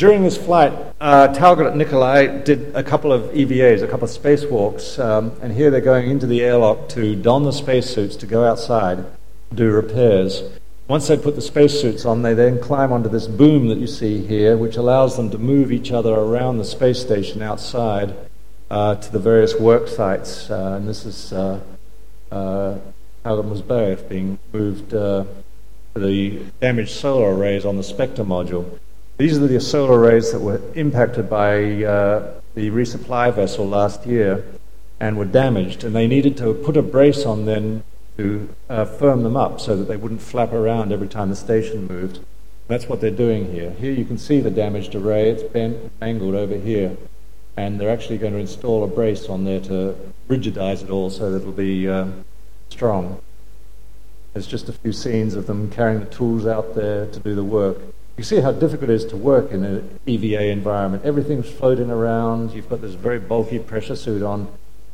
During this flight, Talcott Nikolai did a couple of EVAs, a couple of spacewalks, and here they're going into the airlock to don the spacesuits to go outside, do repairs. Once they put the spacesuits on, they then climb onto this boom that you see here, which allows them to move each other around the space station outside to the various work sites. And this is Talcott Muzbayev being moved to the damaged solar arrays on the Spectre module. These are the solar arrays that were impacted by the resupply vessel last year and were damaged, and they needed to put a brace on them to firm them up so that they wouldn't flap around every time the station moved. That's what they're doing here. Here you can see the damaged array. It's bent, angled over here, and they're actually going to install a brace on there to rigidize it all so that it'll be strong. There's just a few scenes of them carrying the tools out there to do the work. You see how difficult it is to work in an EVA environment. Everything's floating around. You've got this very bulky pressure suit on.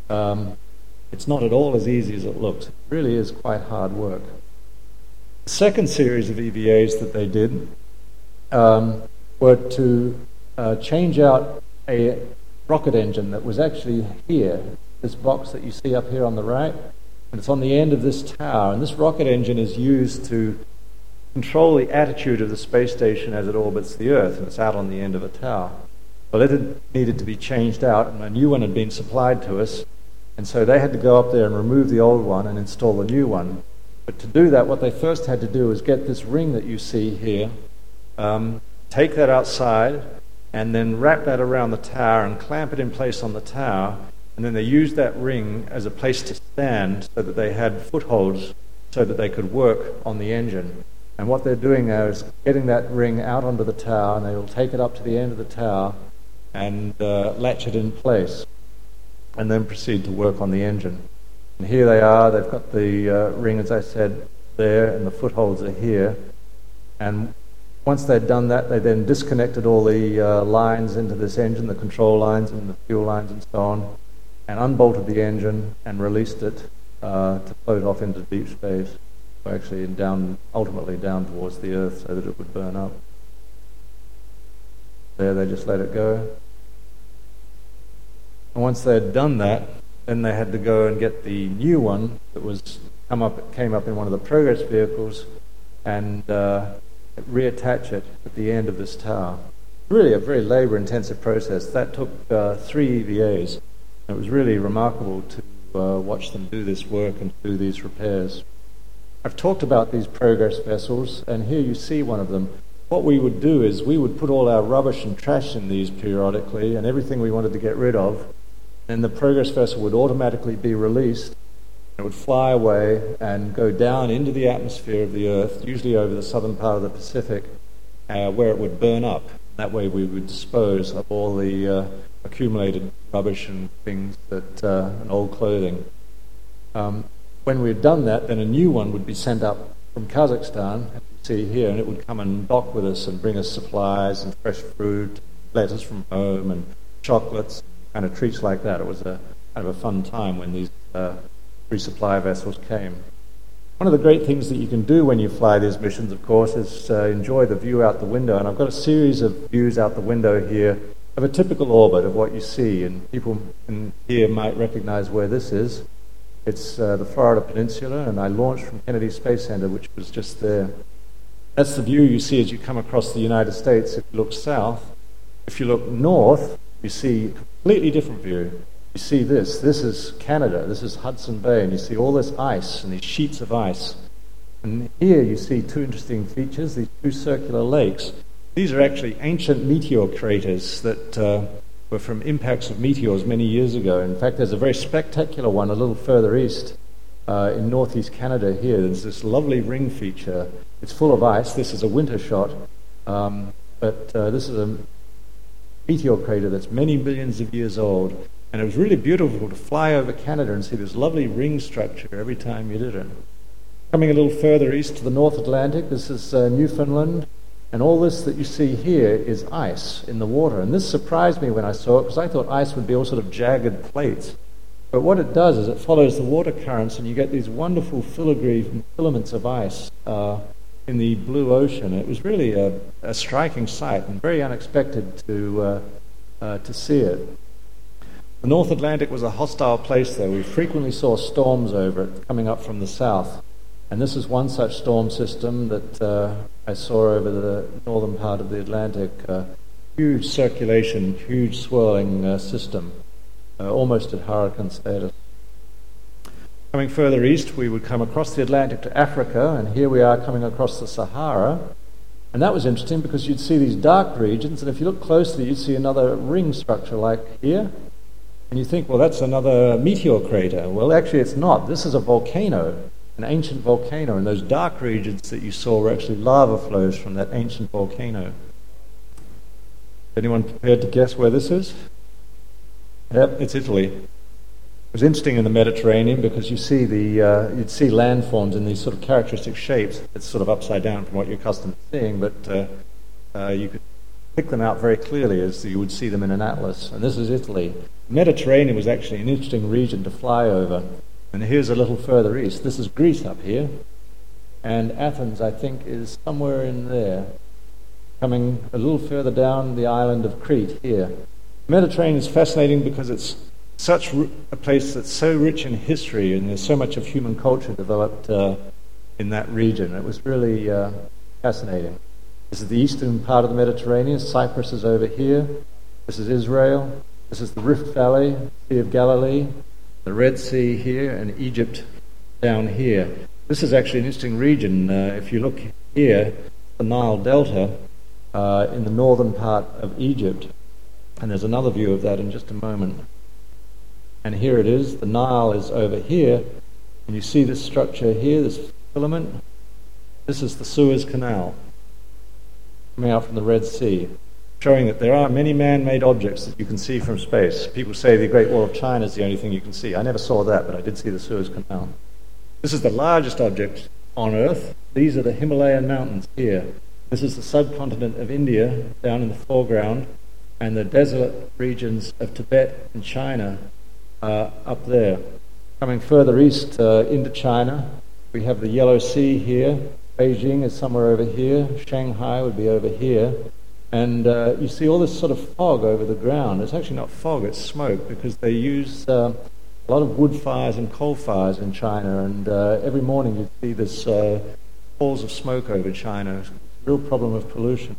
It's not at all as easy as it looks. It really is quite hard work. The second series of EVAs that they did were to change out a rocket engine that was actually here, this box that you see up here on the right, and it's on the end of this tower. And this rocket engine is used to control the attitude of the space station as it orbits the Earth, and it's out on the end of a tower. Well, it needed to be changed out, and a new one had been supplied to us, and so they had to go up there and remove the old one and install a new one. But to do that, what they first had to do was get this ring that you see here, take that outside, and then wrap that around the tower and clamp it in place on the tower, and then they used that ring as a place to stand so that they had footholds so that they could work on the engine. And what they're doing now is getting that ring out onto the tower, and they will take it up to the end of the tower and latch it in place, and then proceed to work on the engine. And here they are. They've got the ring, as I said, there, and the footholds are here. And once they'd done that, they then disconnected all the lines into this engine, the control lines and the fuel lines and so on, and unbolted the engine and released it to float off into deep space. Actually ultimately down towards the Earth so that it would burn up. There they just let it go. And once they had done that, then they had to go and get the new one that came up in one of the Progress vehicles and reattach it at the end of this tower. Really a very labor-intensive process. That took 3 EVAs. And it was really remarkable to watch them do this work and do these repairs. I've talked about these Progress vessels, and here you see one of them. What we would do is we would put all our rubbish and trash in these periodically, and everything we wanted to get rid of, and the Progress vessel would automatically be released. It would fly away and go down into the atmosphere of the Earth, usually over the southern part of the Pacific, where it would burn up. That way we would dispose of all the accumulated rubbish and things and old clothing. When we'd done that, then a new one would be sent up from Kazakhstan, as you see here, and it would come and dock with us and bring us supplies and fresh fruit, letters from home, and chocolates, kind of treats like that. It was kind of a fun time when these resupply vessels came. One of the great things that you can do when you fly these missions, of course, is enjoy the view out the window. And I've got a series of views out the window here of a typical orbit of what you see, and people in here might recognize where this is. It's the Florida Peninsula, and I launched from Kennedy Space Center, which was just there. That's the view you see as you come across the United States. If you look south, if you look north, you see a completely different view. You see this. This is Canada. This is Hudson Bay, and you see all this ice and these sheets of ice. And here you see 2 interesting features, these 2 circular lakes. These are actually ancient meteor craters that were from impacts of meteors many years ago. In fact, there's a very spectacular one a little further east in northeast Canada here. There's this lovely ring feature. It's full of ice. This is a winter shot, but this is a meteor crater that's many millions of years old. And it was really beautiful to fly over Canada and see this lovely ring structure every time you did it. Coming a little further east to the North Atlantic, this is Newfoundland. And all this that you see here is ice in the water. And this surprised me when I saw it, because I thought ice would be all sort of jagged plates. But what it does is it follows the water currents, and you get these wonderful filigree filaments of ice in the blue ocean. It was really a striking sight and very unexpected to see it. The North Atlantic was a hostile place, though. We frequently saw storms over it coming up from the south. And this is one such storm system that I saw over the northern part of the Atlantic. Huge circulation, huge swirling system, almost at hurricane status. Coming further east, we would come across the Atlantic to Africa, and here we are coming across the Sahara. And that was interesting because you'd see these dark regions, and if you look closely, you'd see another ring structure like here. And you think, well, that's another meteor crater. Well, actually, it's not. This is a volcano, an ancient volcano, and those dark regions that you saw were actually lava flows from that ancient volcano. Anyone prepared to guess where this is? Yep, it's Italy. It was interesting in the Mediterranean because you see you'd see landforms in these sort of characteristic shapes. It's sort of upside down from what you're accustomed to seeing, but you could pick them out very clearly as you would see them in an atlas. And this is Italy. The Mediterranean was actually an interesting region to fly over. And here's a little further east. This is Greece up here. And Athens, I think, is somewhere in there. Coming a little further down the island of Crete here. The Mediterranean is fascinating because it's such a place that's so rich in history, and there's so much of human culture developed in that region. It was really fascinating. This is the eastern part of the Mediterranean. Cyprus is over here. This is Israel. This is the Rift Valley, Sea of Galilee, the Red Sea here, and Egypt down here. This is actually an interesting region. If you look here, the Nile Delta in the northern part of Egypt, and there's another view of that in just a moment. And here it is. The Nile is over here, and you see this structure here, this filament. This is the Suez Canal coming out from the Red Sea, showing that there are many man-made objects that you can see from space. People say the Great Wall of China is the only thing you can see. I never saw that, but I did see the Suez Canal. This is the largest object on Earth. These are the Himalayan mountains here. This is the subcontinent of India down in the foreground, and the desolate regions of Tibet and China up there. Coming further east into China, we have the Yellow Sea here. Beijing is somewhere over here. Shanghai would be over here. And you see all this sort of fog over the ground. It's actually not fog, it's smoke, because they use a lot of wood fires and coal fires in China, and every morning you see this falls of smoke over China. It's a real problem of pollution.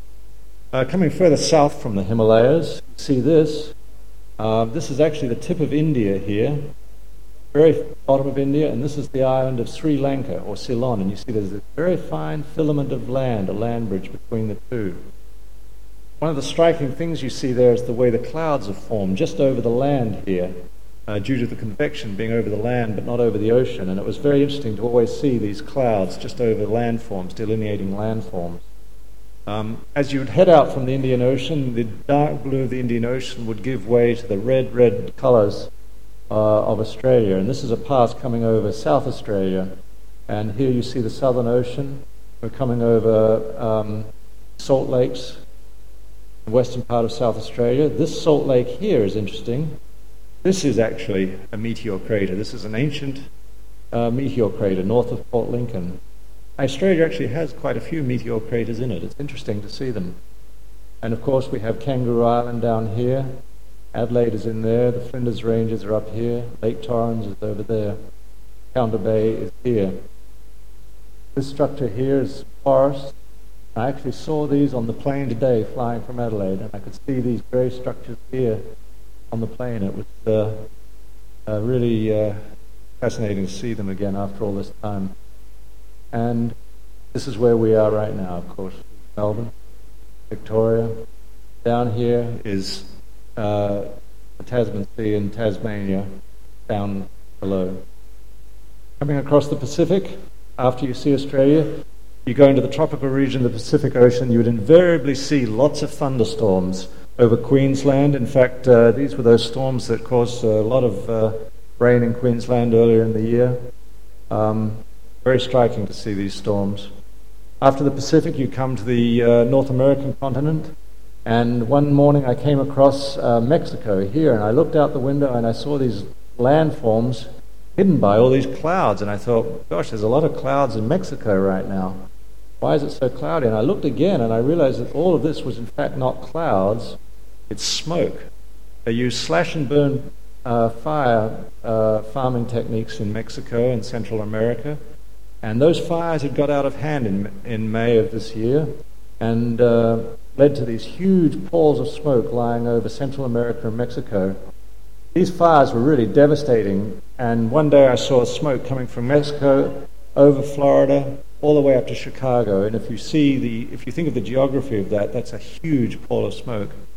Coming further south from the Himalayas, you see this. This is actually the tip of India here, very bottom of India, and this is the island of Sri Lanka, or Ceylon, and you see there's a very fine filament of land, a land bridge between the two. One of the striking things you see there is the way the clouds are formed just over the land here, due to the convection being over the land but not over the ocean. And it was very interesting to always see these clouds just over landforms, delineating landforms. As you would head out from the Indian Ocean, the dark blue of the Indian Ocean would give way to the red colours of Australia. And this is a pass coming over South Australia. And here you see the Southern Ocean. We're coming over salt lakes, the western part of South Australia. This salt lake here is interesting. This is actually a meteor crater. This is an ancient meteor crater north of Port Lincoln. Australia actually has quite a few meteor craters in it. It's interesting to see them. And of course we have Kangaroo Island down here. Adelaide is in there. The Flinders Ranges are up here. Lake Torrens is over there. Counter Bay is here. This structure here is forest. I actually saw these on the plane today flying from Adelaide, and I could see these grey structures here on the plane. It was really fascinating to see them again after all this time. And this is where we are right now, of course. Melbourne, Victoria. Down here is the Tasman Sea in Tasmania, down below. Coming across the Pacific, after you see Australia, you go into the tropical region of the Pacific Ocean, you would invariably see lots of thunderstorms over Queensland. In fact, these were those storms that caused a lot of rain in Queensland earlier in the year. Very striking to see these storms. After the Pacific, you come to the North American continent, and one morning I came across Mexico here, and I looked out the window and I saw these landforms hidden by all these clouds, and I thought, gosh, there's a lot of clouds in Mexico right now. Why is it so cloudy? And I looked again and I realized that all of this was in fact not clouds, it's smoke. They use slash and burn fire farming techniques in Mexico and Central America. And those fires had got out of hand in May of this year and led to these huge palls of smoke lying over Central America and Mexico. These fires were really devastating, and one day I saw smoke coming from Mexico over Florida all the way up to Chicago. And if you think of the geography of that, that's a huge pall of smoke.